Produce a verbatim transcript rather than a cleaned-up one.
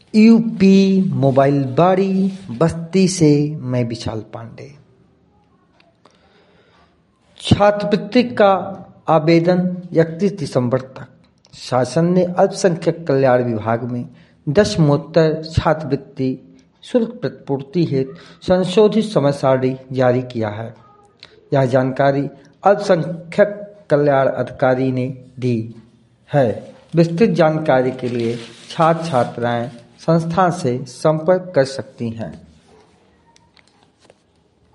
UP mobile बाड़ी बस्ती से मैं विशाल पांडे। छात्रवृत्ति का आवेदन इकतीस दिसंबर तक। शासन ने अल्पसंख्यक कल्याण विभाग में दशमोत्तर छात्रवृत्ति शुल्क प्रतिपूर्ति हेतु संशोधित समय सारणी जारी किया है। यह जानकारी अल्पसंख्यक कल्याण अधिकारी ने दी है। विस्तृत जानकारी के लिए छात्र छात्राएं संस्थान से संपर्क कर सकती हैं।